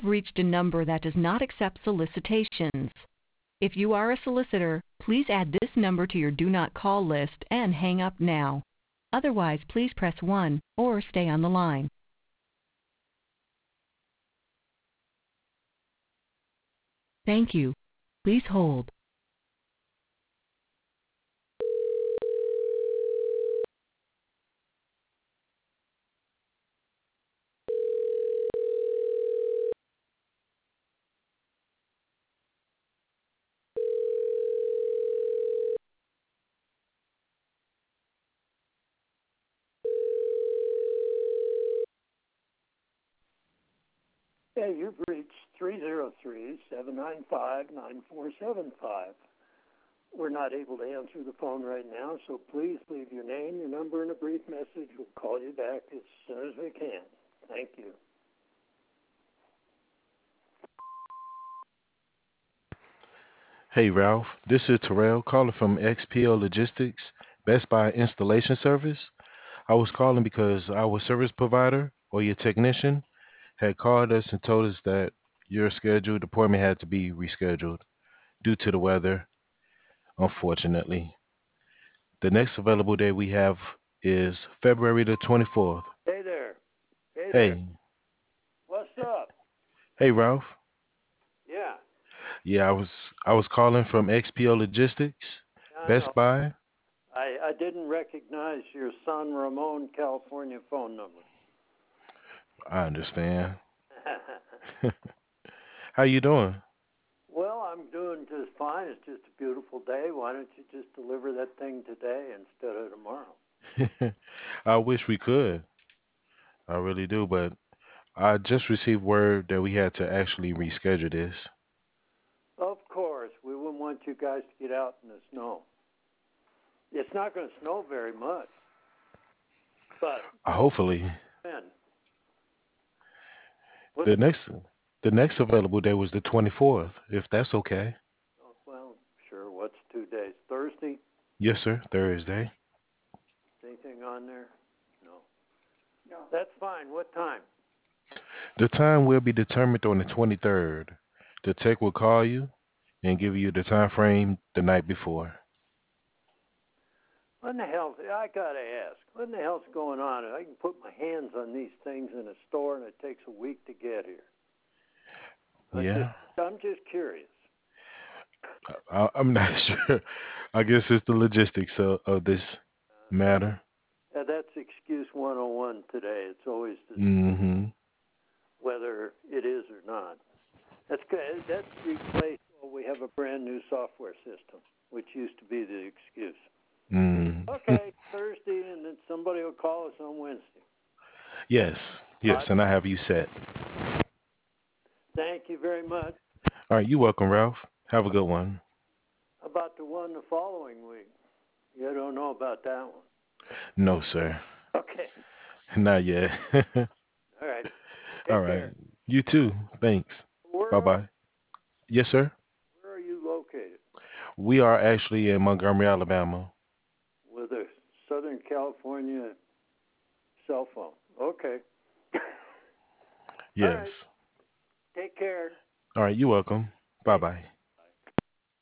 Reached a number that does not accept solicitations. If you are a solicitor, please add this number to your do not call list and hang up now. Otherwise, please press 1 or stay on the line. Thank you. Please hold. Hey, you've reached 303-795-9475. We're not able to answer the phone right now, so please leave your name, your number, and a brief message. We'll call you back as soon as we can. Thank you. Hey Ralph, this is Terrell calling from XPO Logistics, Best Buy Installation Service. I was calling because our service provider or your technician had called us and told us that your scheduled appointment had to be rescheduled due to the weather, unfortunately. The next available day we have is February the 24th. Hey there. Hey there. Hey, What's up? hey Ralph. Yeah, Yeah, I was calling from XPO Logistics, I Best know. Buy. I didn't recognize your San Ramon, California phone number. I understand. How you doing? Well, I'm doing just fine. It's just a beautiful day. Why don't you just deliver that thing today instead of tomorrow? I wish we could. I really do, but I just received word that we had to actually reschedule this. Of course, we wouldn't want you guys to get out in the snow. It's not going to snow very much, but Hopefully, then what's the next the next available day was the 24th, if that's okay. well, sure. What's 2 days? Thursday? Yes, sir. Thursday. Anything on there? No. No. That's fine. What time? The time will be determined on the 23rd. The tech will call you and give you the time frame the night before. What in the hell? I gotta ask. What in the hell's going on? I can put my hands on these things in a store, and it takes a week to get here. Yeah, I'm just curious. I'm not sure. I guess it's the logistics of this matter. That's excuse 101 today. It's always the Mm-hmm. whether it is or not. That's good. That's replaced. Well, we have a brand new software system, which used to be the excuse. Mm. Okay, Thursday, and then somebody will call us on Wednesday. Yes, yes, and I have you set. Thank you very much. All right, you're welcome, Ralph. Have a good one. About the one the following week. You don't know about that one. No, sir. Okay. Not yet. All right. All Take right. care. You too. Thanks. Where Bye are bye. Yes, sir. where are you located? We are actually in Montgomery, Alabama. With a Southern California cell phone. Okay. All Yes. right. Take care. All right. You're welcome. Bye Thank bye.